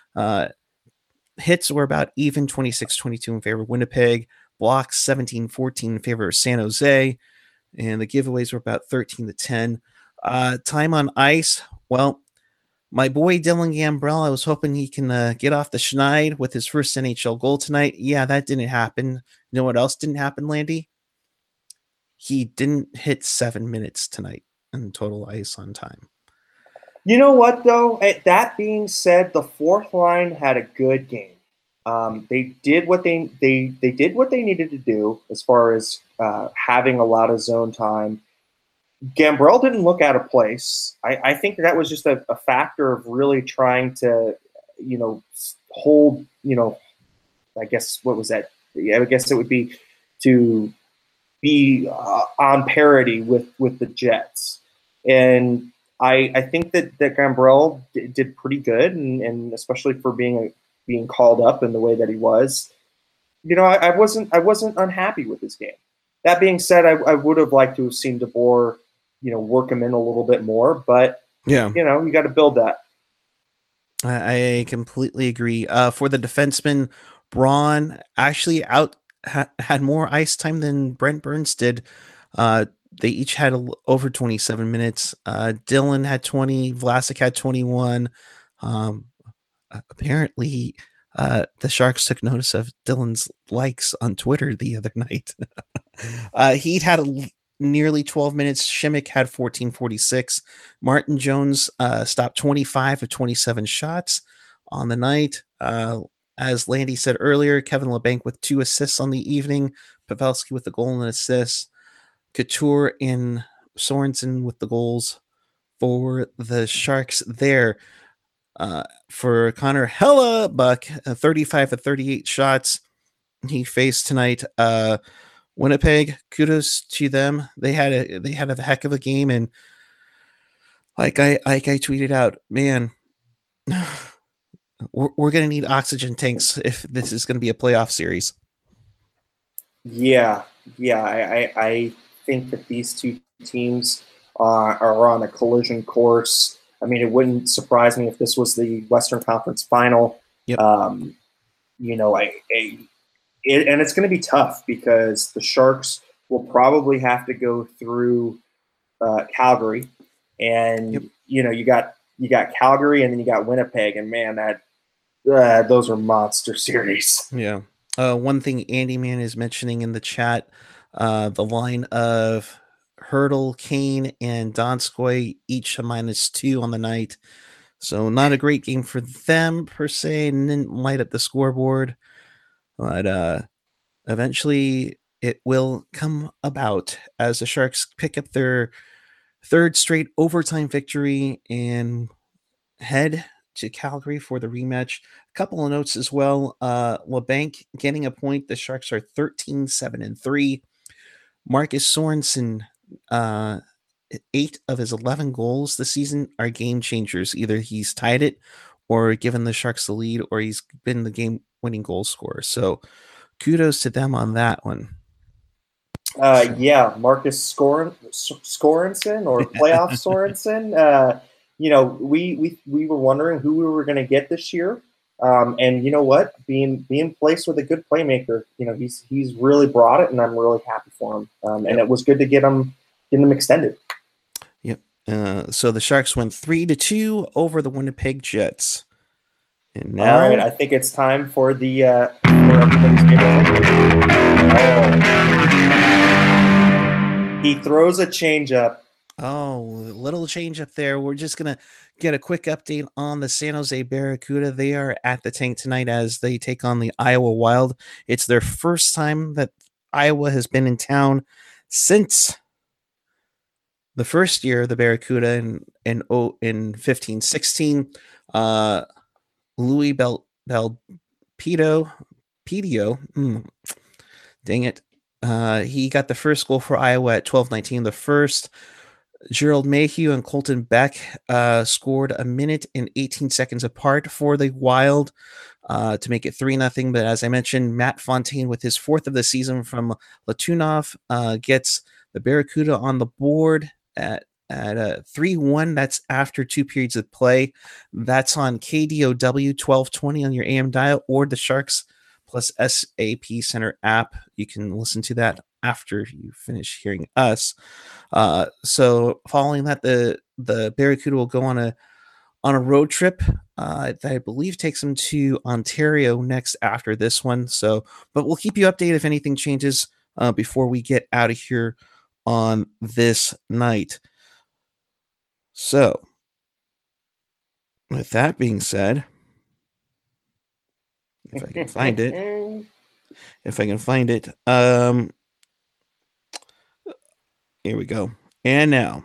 Hits were about even, 26-22 in favor of Winnipeg. Blocks 17-14 in favor of San Jose. And the giveaways were about 13-10. Time on ice, well, my boy Dylan Gambrell, I was hoping he can get off the schneid with his first NHL goal tonight. Yeah, that didn't happen. You know what else didn't happen, Landy? He didn't hit 7 minutes tonight in total ice on time. You know what, though? That being said, the fourth line had a good game. They did what they did what they needed to do as far as having a lot of zone time. Gambrell didn't look out of place. I think that was just a factor of really trying to, hold, I guess, what was that? I guess it would be to be on parity with the Jets. And I think that Gambrell did pretty good, and especially for being called up in the way that he was. I wasn't unhappy with his game. That being said, I would have liked to have seen DeBoer, work him in a little bit more, but Yeah, you got to build that. I completely agree. For the defenseman, Braun actually had more ice time than Brent Burns did. They each had over 27 minutes. Dylan had 20, Vlasic had 21. Apparently, the Sharks took notice of Dylan's likes on Twitter the other night. He'd had nearly 12 minutes. Shimmick had 14:46. Martin Jones stopped 25 of 27 shots on the night. As Landy said earlier, Kevin LeBanc with 2 assists on the evening. Pavelski with the goal and assist. Couture and Sorensen with the goals for the Sharks there. For Connor Hellebuck, 35 of 38 shots he faced tonight. Winnipeg, kudos to them. They had a heck of a game, and like I tweeted out, man, we're gonna need oxygen tanks if this is gonna be a playoff series. Yeah. I think that these two teams are on a collision course. I mean, it wouldn't surprise me if this was the Western Conference Final. Yep. And it's going to be tough because the Sharks will probably have to go through Calgary, and you got Calgary, and then you got Winnipeg, and man, those are monster series. Yeah. One thing Andy Man is mentioning in the chat, the line of Hurdle, Kane, and Donskoy each a -2 on the night. So not a great game for them per se, and didn't light up the scoreboard. But eventually it will come about as the Sharks pick up their 3rd straight overtime victory and head to Calgary for the rematch. A couple of notes as well. LeBanc getting a point. The Sharks are 13-7-3. Marcus Sorensen, 8 of his 11 goals this season are game changers. Either he's tied it or given the Sharks the lead, or he's been the game-winning goal scorer. So kudos to them on that one. Yeah, Marcus Sorensen or playoff Sorensen. We were wondering who we were going to get this year. And you know what? Being placed with a good playmaker, he's really brought it, and I'm really happy for him. And it was good to get him extended. Yep. So the Sharks went 3-2 over the Winnipeg Jets. And now, all right, I think it's time for the for everybody's favorite. He throws a changeup. Oh, a little change up there. We're just going to get a quick update on the San Jose Barracuda. They are at the tank tonight as they take on the Iowa Wild. It's their first time that Iowa has been in town since the first year of the Barracuda in 15-16. Louis Belpedio, dang it. He got the first goal for Iowa at 12:19. The first, Gerald Mayhew and Colton Beck scored a minute and 18 seconds apart for the Wild to make it 3-0. But as I mentioned, Matt Fontaine with his 4th of the season from Latunov gets the Barracuda on the board at 3-1. That's after 2 periods of play. That's on KDOW 1220 on your AM dial or the Sharks Plus SAP Center app. You can listen to that after you finish hearing us. So following that, the Barracuda will go on a road trip that I believe takes them to Ontario next after this one. So, but we'll keep you updated if anything changes before we get out of here on this night. So, with that being said, if I can find it, here we go. And now,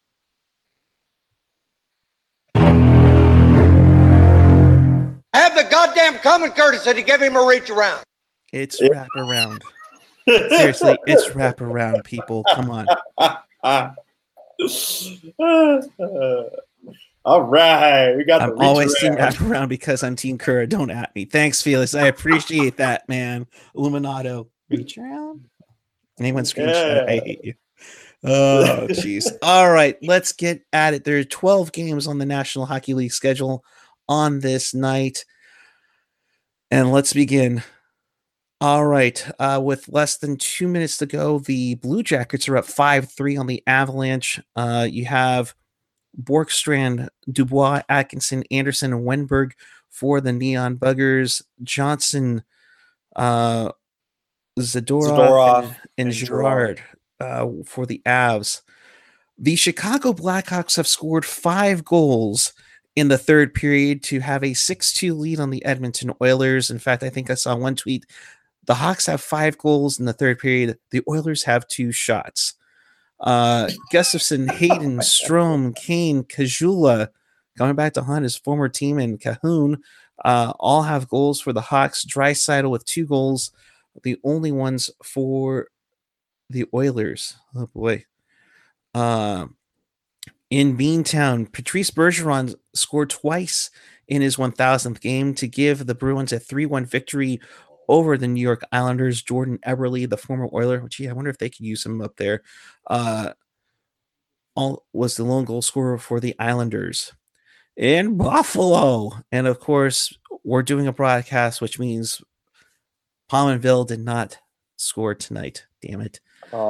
have the goddamn common courtesy to give him a reach around. It's wrap around. Seriously, it's wrap around, people. Come on. All right, we got the I'm always reach team around. wrap around because I'm Team Kura. Don't at me. Thanks, Felix. I appreciate that, man. Illuminato. Reach around. Anyone screenshot? I hate you. Oh, jeez. All right, let's get at it. There are 12 games on the National Hockey League schedule on this night. And let's begin. All right, with less than 2 minutes to go, the Blue Jackets are up 5-3 on the Avalanche. You have Borkstrand, Dubois, Atkinson, Anderson, and Wenberg for the Neon Buggers. Johnson, Zadorov, and Girard for the Avs. The Chicago Blackhawks have scored 5 goals in the third period to have a 6-2 lead on the Edmonton Oilers. In fact, I think I saw one tweet. The Hawks have 5 goals in the third period. The Oilers have 2 shots. Gustafson, Hayden, Strome, Kane, Kajula, going back to hunt his former team, and Cahoon, all have goals for the Hawks. Draisaitl with 2 goals, the only ones for the Oilers. Oh boy. In Beantown, Patrice Bergeron scored twice in his 1,000th game to give the Bruins a 3-1 victory over the New York Islanders. Jordan Eberle, the former Oiler, gee, I wonder if they could use him up there, was the lone goal scorer for the Islanders. In Buffalo, and of course, we're doing a broadcast, which means Pominville did not score tonight. Damn it.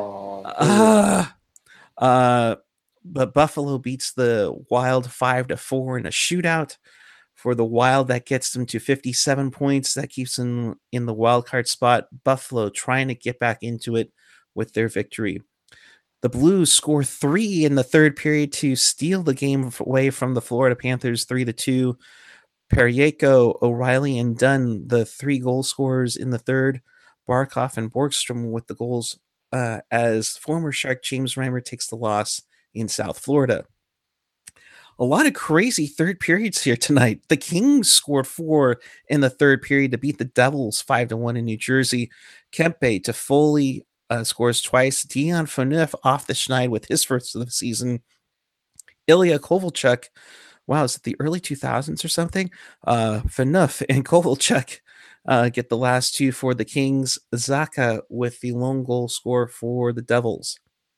But Buffalo beats the Wild 5-4 in a shootout. For the Wild, that gets them to 57 points. That keeps them in the wild card spot. Buffalo trying to get back into it with their victory. The Blues score 3 in the third period to steal the game away from the Florida Panthers 3-2. Periaco, O'Reilly, and Dunn, the 3 goal scorers in the third. Barkov and Borgstrom with the goals as former Shark James Reimer takes the loss in South Florida. A lot of crazy third periods here tonight. The Kings scored 4 in the third period to beat the Devils 5-1 in New Jersey. Kempe to Foley scores twice. Dion Phaneuf off the schneid with his first of the season. Ilya Kovalchuk, wow, is it the early 2000s or something? Phaneuf and Kovalchuk get the last 2 for the Kings. Zaka with the lone goal score for the Devils.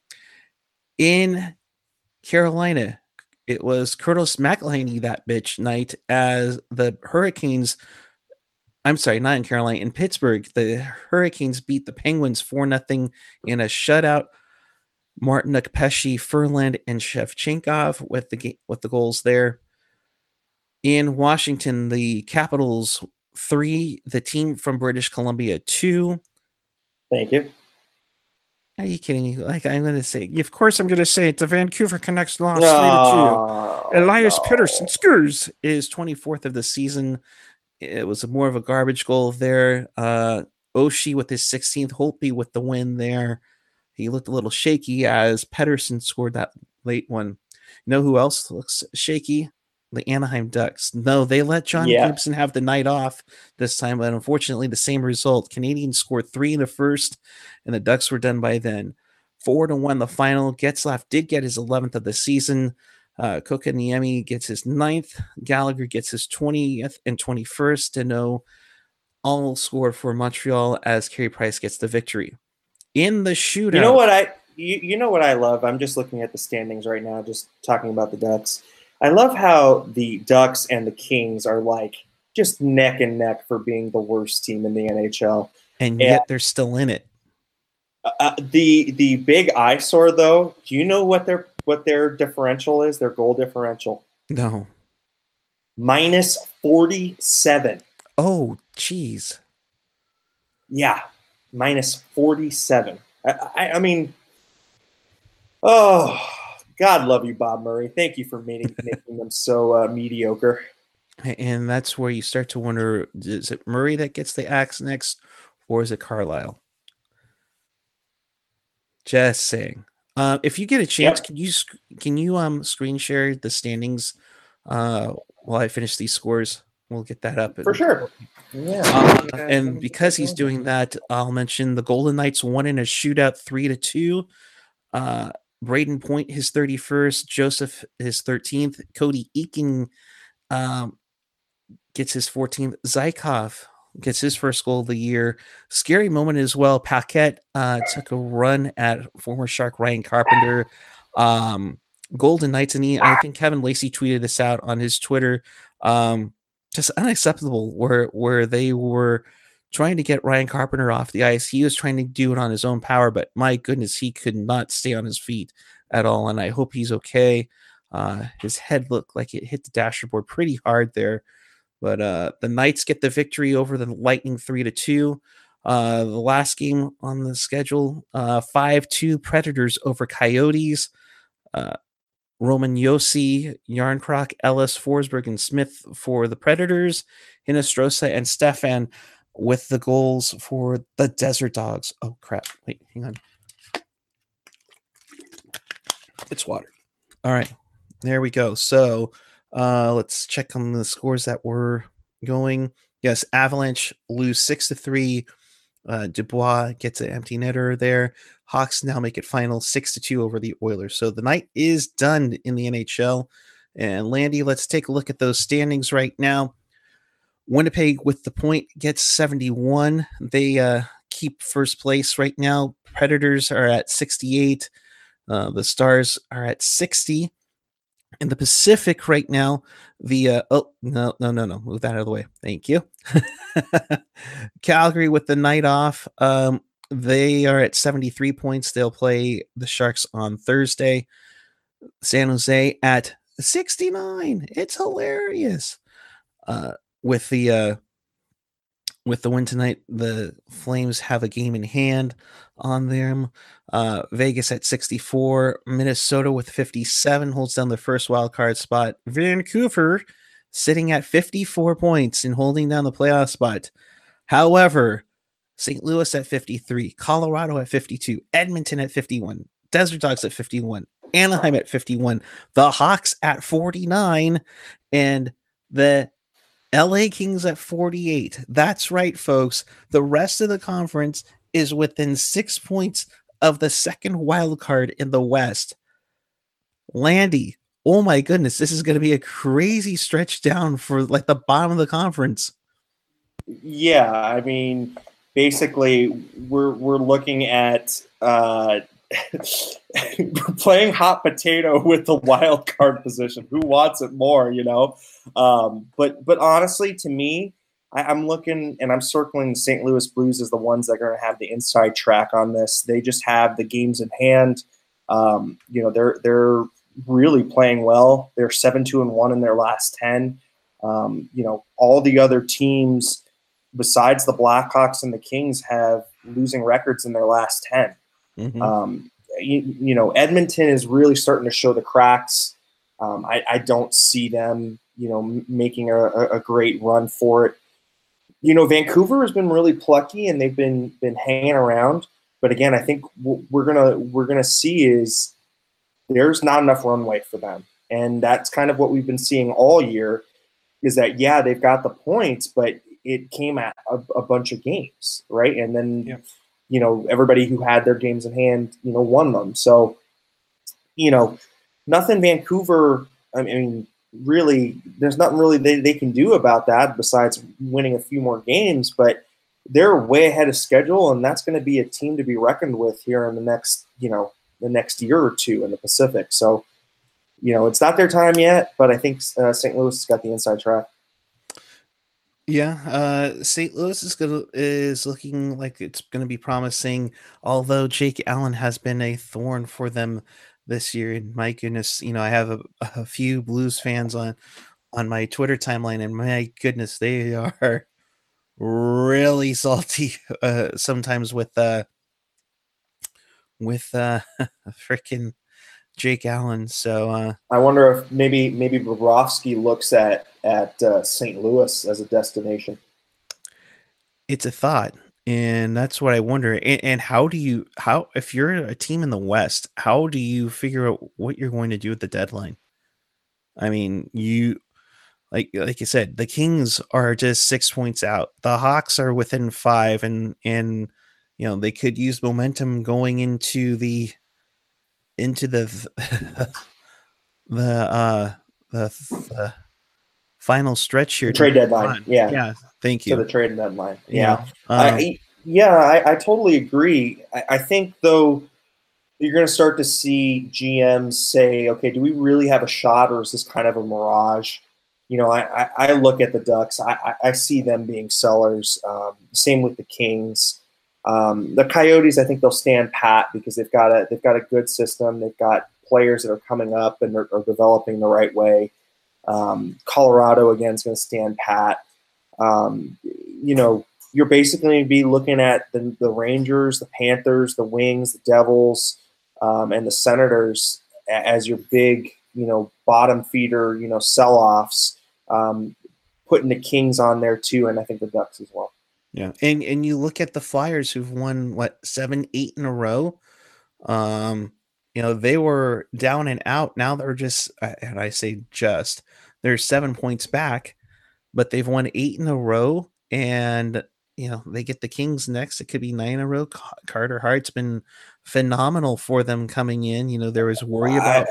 In Carolina, it was Curtis McElhinney that bitch night as the Hurricanes. I'm sorry, not in Carolina, in Pittsburgh. The Hurricanes beat the Penguins 4-0 in a shutout. Martinuk, Pesci, Furland, and Shevchenkov with the goals there. In Washington, the Capitals 3, the team from British Columbia 2. Thank you. Are you kidding me? Like, I'm going to say, of course, I'm going to say it. The Vancouver Canucks lost 3-2. Elias Pettersson scores is 24th of the season. It was more of a garbage goal there. Oshie with his 16th. Holtby with the win there. He looked a little shaky as Pettersson scored that late one. You know who else looks shaky? The Anaheim Ducks. No, they let John Gibson have the night off this time, but unfortunately the same result. Canadians scored 3 in the first, and the Ducks were done by then. 4-1 the final. Getzlaf did get his 11th of the season. Kokaniemi gets his 9th. Gallagher gets his 20th and 21st. Deneau all scored for Montreal as Carey Price gets the victory. In the shootout. You know what I love? I'm just looking at the standings right now, just talking about the Ducks. I love how the Ducks and the Kings are like just neck and neck for being the worst team in the NHL. And yet they're still in it. The big eyesore, though, do you know what their differential is, their goal differential? No. -47. Oh, geez. Yeah, -47. I mean, oh, God love you, Bob Murray. Thank you for making them so mediocre. And that's where you start to wonder, is it Murray that gets the axe next, or is it Carlisle? Just saying. If you get a chance, can you screen share the standings while I finish these scores? We'll get that up. For sure. Yeah. And because he's doing that, I'll mention the Golden Knights won in a shootout 3-2. Braden Point his 31st, Joseph his 13th, Cody Eakin gets his 14th, Zykov gets his first goal of the year. Scary moment as well. Paquette took a run at former Shark Ryan Carpenter. Golden Knights, and I think Kevin Lacey tweeted this out on his Twitter. Just unacceptable where they were trying to get Ryan Carpenter off the ice. He was trying to do it on his own power, but my goodness, he could not stay on his feet at all. And I hope he's okay. His head looked like it hit the dashboard pretty hard there. But the Knights get the victory over the Lightning 3-2. The last game on the schedule, 5-2 Predators over Coyotes. Roman Yossi, Yarncroc, Ellis, Forsberg, and Smith for the Predators. Hinostroza and Stefan with the goals for the Desert Dogs. Oh, crap. Wait, hang on. It's water. All right. There we go. So let's check on the scores that were going. Yes, Avalanche lose 6-3. Dubois gets an empty netter there. Hawks now make it final 6-2 over the Oilers. So the night is done in the NHL. And Landy, let's take a look at those standings right now. Winnipeg with the point gets 71. They keep first place right now. Predators are at 68. The Stars are at 60. In the Pacific right now, the move that out of the way. Thank you. Calgary with the night off. They are at 73 points. They'll play the Sharks on Thursday. San Jose at 69. It's hilarious. With the win tonight, the Flames have a game in hand on them. Vegas at 64. Minnesota with 57 holds down the first wild card spot. Vancouver sitting at 54 points and holding down the playoff spot. However, St. Louis at 53, Colorado at 52, Edmonton at 51, Desert Dogs at 51, Anaheim at 51, the Hawks at 49, and the LA Kings at 48. That's right, folks. The rest of the conference is within 6 points of the second wild card in the West. Landy, oh my goodness, this is going to be a crazy stretch down for like the bottom of the conference. Yeah, I mean, basically, we're looking at playing hot potato with the wild card position. Who wants it more, you know? But honestly, to me, I'm looking and I'm circling the St. Louis Blues as the ones that are going to have the inside track on this. They just have the games in hand. You know, they're really playing well. They're 7-2-1 in their last 10. You know, all the other teams besides the Blackhawks and the Kings have losing records in their last 10. Mm-hmm. You know, Edmonton is really starting to show the cracks. I don't see them, you know, making a great run for it. You know, Vancouver has been really plucky and they've been hanging around. But again, I think what we're gonna see is there's not enough runway for them, and that's kind of what we've been seeing all year. Is that they've got the points, but it came at a bunch of games, right? And then you know, everybody who had their games in hand, you know, won them. So, you know, nothing Vancouver. I mean, really, there's nothing really they can do about that besides winning a few more games, but they're way ahead of schedule, and that's going to be a team to be reckoned with here in the next year or two in the Pacific. So, you know, it's not their time yet, but I think St. Louis has got the inside track. Yeah, St. Louis is looking like it's going to be promising, although Jake Allen has been a thorn for them this year. And my goodness, you know, I have a few Blues fans on my Twitter timeline, and my goodness, they are really salty sometimes with freaking Jake Allen. So I wonder if maybe Bobrovsky looks at St. Louis as a destination. It's a thought, and that's what I wonder. And how if you're a team in the West, how do you figure out what you're going to do at the deadline? I mean, you like you said, the Kings are just 6 points out. The Hawks are within 5, and you know, they could use momentum going into the into the the final stretch here. The trade deadline. Yeah. Thank To you. the trade deadline. You Yeah. know, I totally agree. I think, though, you're going to start to see GMs say, okay, do we really have a shot, or is this kind of a mirage? You know, I look at the Ducks. I see them being sellers. Same with the Kings. The Coyotes, I think they'll stand pat because they've got a good system. They've got players that are coming up and are developing the right way. Colorado, again, is going to stand pat. You know, you're basically going to be looking at the Rangers, the Panthers, the Wings, the Devils, and the Senators as your big, you know, bottom feeder, you know, sell-offs, putting the Kings on there too, and I think the Ducks as well. yeah, and you look at the Flyers who've won what 7, 8 in a row. You know, they were down and out. Now they're just, and I say just, they're 7 points back, but they've won 8 in a row, and you know they get the Kings next. It could be 9 in a row. Carter Hart's been phenomenal for them coming in. You know, there was worry about.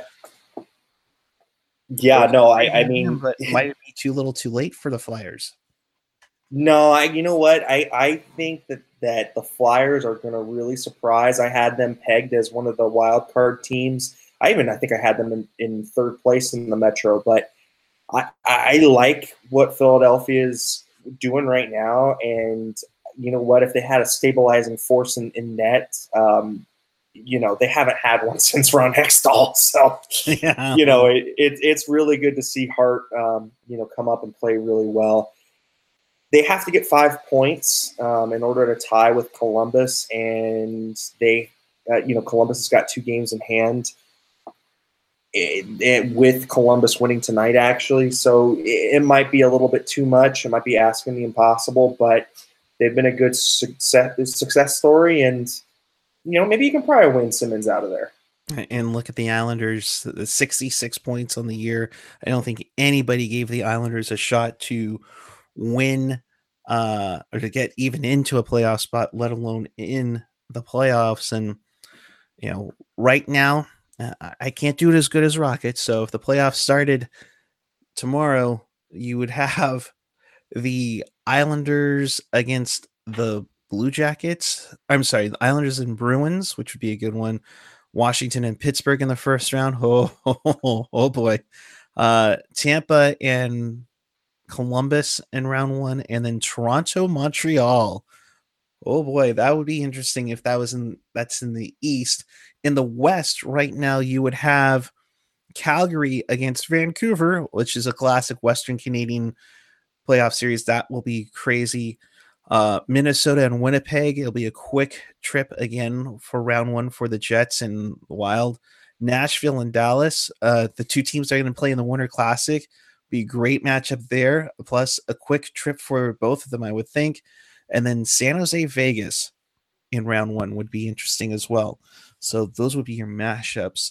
Yeah, no, I mean, but might it be too little, too late for the Flyers? No, you know what? I think that the Flyers are going to really surprise. I had them pegged as one of the wild card teams. I think I had them in third place in the Metro, but I like what Philadelphia is doing right now. And you know what? If they had a stabilizing force in net, you know, they haven't had one since Ron Hextall. So, Yeah. you know, it's really good to see Hart, you know, come up and play really well. They have to get 5 points in order to tie with Columbus, and they, you know, Columbus has got 2 games in hand. With Columbus winning tonight, actually, so it might be a little bit too much. It might be asking the impossible, but they've been a good success story, and you know, maybe you can probably win Simmons out of there. And look at the Islanders, the 66 points on the year. I don't think anybody gave the Islanders a shot to win or to get even into a playoff spot, let alone in the playoffs. And, you know, right now, I can't do it as good as Rockets. So if the playoffs started tomorrow, you would have the Islanders against the Blue Jackets. I'm sorry, the Islanders and Bruins, which would be a good one. Washington and Pittsburgh in the first round. Oh boy. Tampa and Columbus in round 1, and then Toronto, Montreal. Oh boy, that would be interesting if that's in the East. In the West right now, you would have Calgary against Vancouver, which is a classic Western Canadian playoff series. That will be crazy. Minnesota and Winnipeg, it'll be a quick trip again for round 1 for the Jets and Wild. Nashville and Dallas, the 2 teams that are going to play in the Winter Classic. Be a great matchup there, plus a quick trip for both of them, I would think. And then San Jose, Vegas in round 1 would be interesting as well. So those would be your mashups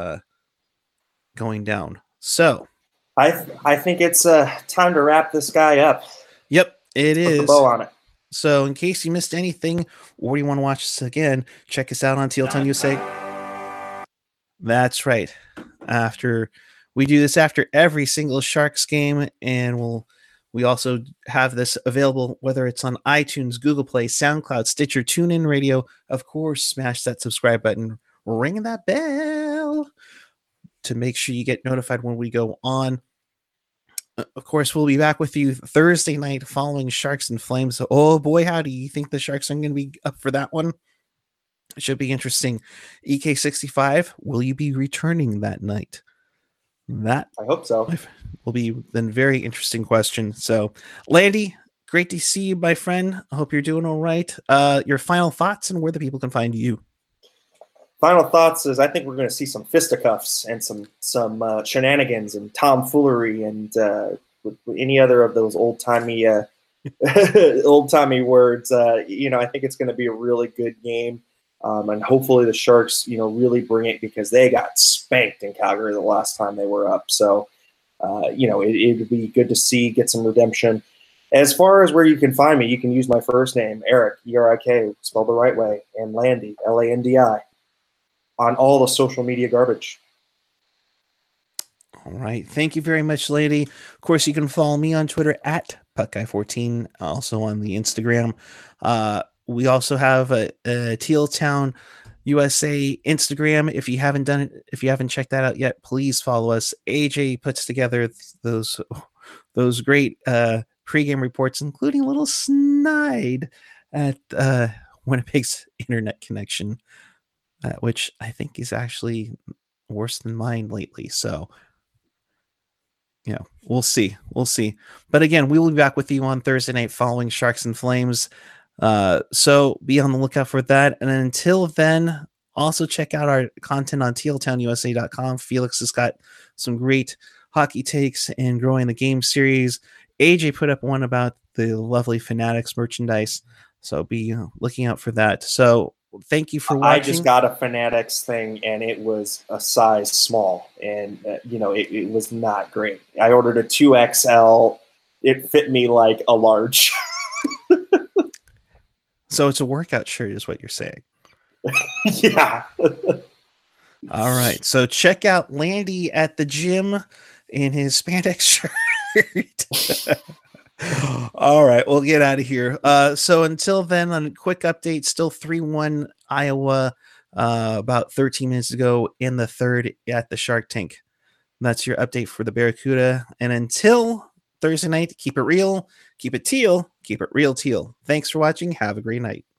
going down. So I think it's time to wrap this guy up. Yep, it is. Put the bow on it. So in case you missed anything or you want to watch this again, check us out on Teal Town USA. That's right. We do this after every single Sharks game, and we also have this available whether it's on iTunes, Google Play, SoundCloud, Stitcher, TuneIn Radio. Of course, smash that subscribe button, ring that bell to make sure you get notified when we go on. Of course, we'll be back with you Thursday night following Sharks and Flames. So, oh boy, how do you think the Sharks are going to be up for that one? It should be interesting. EK65, will you be returning that night? That I hope so. Will be then very interesting question. So, Landy, great to see you, my friend. I hope you're doing all right. Your final thoughts and where the people can find you. Final thoughts is I think we're going to see some fisticuffs and some shenanigans and tomfoolery and with any other of those old timey words. You know, I think it's going to be a really good game, and hopefully the Sharks, you know, really bring it because they got spanked in Calgary the last time they were up. So, you know, it'd be good to see get some redemption. As far as where you can find me, you can use my first name, Eric, Erik, spelled the right way, and Landy, Landi. on all the social media garbage. All right. Thank you very much, lady. Of course, you can follow me on Twitter at PuckGuy14, also on the Instagram. We also have a Teal Town USA Instagram. If you haven't done it, if you haven't checked that out yet, please follow us. AJ puts together those great pregame reports, including a little snide at Winnipeg's internet connection, which I think is actually worse than mine lately. So, we'll see. But again, we will be back with you on Thursday night following Sharks and Flames. So be on the lookout for that. And until then, also check out our content on tealtownusa.com. Felix has got some great hockey takes and growing the game series. AJ put up one about the lovely Fanatics merchandise. So be looking out for that. So thank you for watching. I just got a Fanatics thing, and it was a size small, and it was not great. I ordered a 2XL. It fit me like a large. So it's a workout shirt, is what you're saying. Yeah. All right. So check out Landy at the gym in his spandex shirt. All right, we'll get out of here. So until then, on a quick update, still 3-1 Iowa about 13 minutes ago in the third at the Shark Tank. That's your update for the Barracuda. And until Thursday night, keep it real, keep it teal, keep it real teal. Thanks for watching. Have a great night.